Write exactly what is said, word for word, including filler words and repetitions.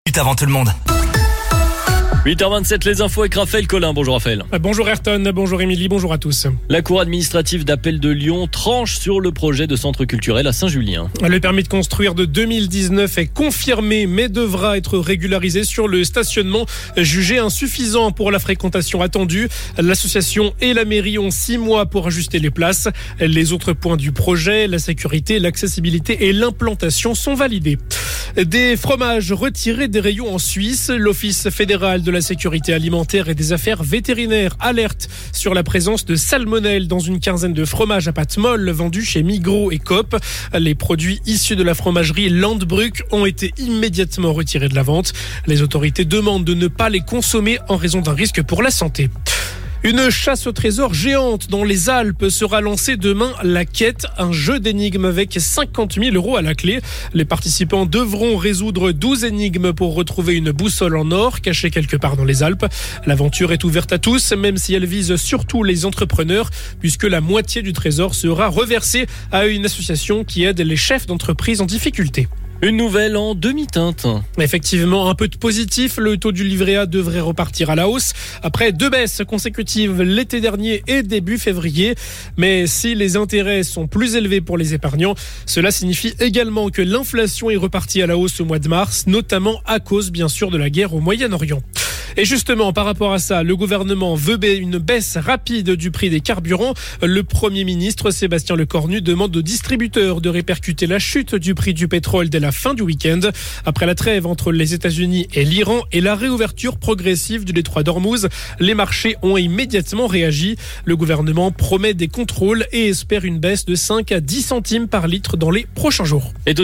avant tout le monde. huit heures vingt-sept, les infos avec Raphaël Collin. Bonjour Raphaël. Bonjour Ayrton, bonjour Émilie, bonjour à tous. La cour administrative d'appel de Lyon tranche sur le projet de centre culturel à Saint-Julien. Le permis de construire de deux mille dix-neuf est confirmé mais devra être régularisé sur le stationnement jugé insuffisant pour la fréquentation attendue. L'association et la mairie ont six mois pour ajuster les places. Les autres points du projet, la sécurité, l'accessibilité et l'implantation sont validés. Des fromages retirés des rayons en Suisse. L'Office fédéral de la sécurité alimentaire et des affaires vétérinaires alerte sur la présence de salmonelle dans une quinzaine de fromages à pâte molle vendus chez Migros et Coop. Les produits issus de la fromagerie Landbrück ont été immédiatement retirés de la vente. Les autorités demandent de ne pas les consommer en raison d'un risque pour la santé. Une chasse au trésor géante dans les Alpes sera lancée demain. La Quête, un jeu d'énigmes avec cinquante mille euros à la clé. Les participants devront résoudre douze énigmes pour retrouver une boussole en or cachée quelque part dans les Alpes. L'aventure est ouverte à tous, même si elle vise surtout les entrepreneurs, puisque la moitié du trésor sera reversée à une association qui aide les chefs d'entreprise en difficulté. Une nouvelle en demi-teinte. Effectivement, un peu de positif. Le taux du livret A devrait repartir à la hausse après deux baisses consécutives l'été dernier et début février. Mais si les intérêts sont plus élevés pour les épargnants, cela signifie également que l'inflation est repartie à la hausse au mois de mars, notamment à cause, bien sûr, de la guerre au Moyen-Orient. Et justement, par rapport à ça, le gouvernement veut une baisse rapide du prix des carburants. Le Premier ministre Sébastien Lecornu demande aux distributeurs de répercuter la chute du prix du pétrole dès la fin du week-end. Après la trêve entre les États-Unis et l'Iran et la réouverture progressive du détroit d'Ormuz, les marchés ont immédiatement réagi. Le gouvernement promet des contrôles et espère une baisse de cinq à dix centimes par litre dans les prochains jours. Et